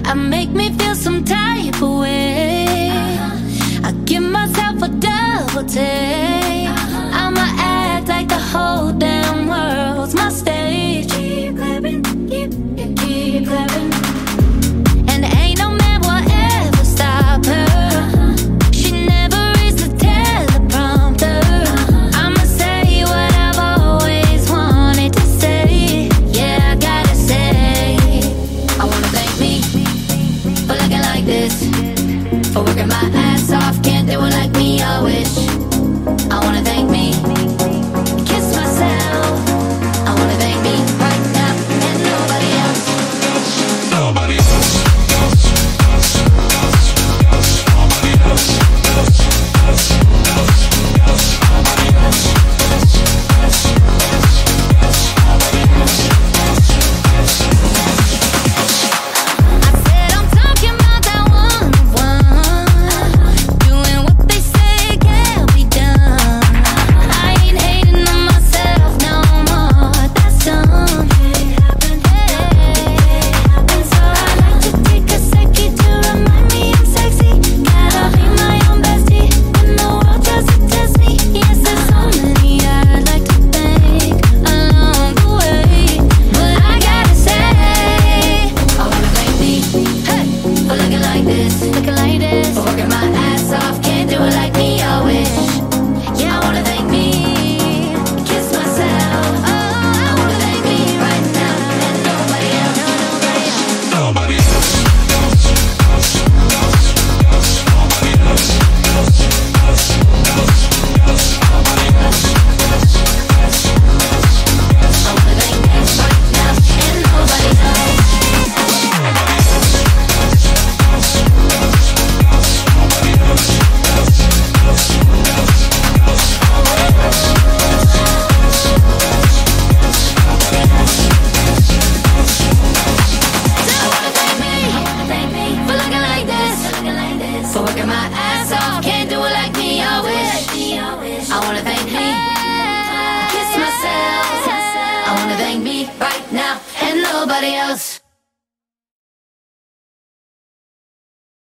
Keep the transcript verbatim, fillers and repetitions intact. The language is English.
I make me feel some type of way. I give myself a double take. I'ma act like the whole damn world's my stage. Keep clapping, keep, keep, keep clapping. And ain't no man will ever stop her. She never reads the teleprompter. I'ma say what I've always wanted to say. Yeah, I gotta say, I wanna thank me for looking like this, for working my ass off, can't do it like me, I wish. I wanna thank me, kiss myself. I wanna thank me right now and nobody else. Nobody else, else, else, else, else, nobody else, else, else, else, else, nobody else, else, else, else, else, nobody else, else, else, else. I said I'm talking about that one of one, doing what they say can't be done. I ain't hating on myself no more. That's done. And so I like to take a second to remind me I'm sexy. Gotta be my own bestie when the world tries to test me. Yes, there's so many I'd like to thank along the way, but I gotta say, I wanna thank me, hey, for looking like this, looking like this, for working my ass off, can't do it like me, I wish. Yeah, I wanna thank me, kiss myself. Oh, I wanna thank me right now and nobody else. Nobody else. Nobody else, else, else, else, nobody else, else, else, else, else, nobody else, else, else, else, else. I wanna thank me right now and nobody else. Nobody else, else, else, else, else, nobody else, else, else, else, else, nobody else, else, else, else, else, nobody else, else, else, else. I wanna thank me, I wanna thank me for looking like this, looking like this, for working my ass off, can't do it like me, I wish. I wanna thank me, kiss myself. I wanna thank me right now and nobody else.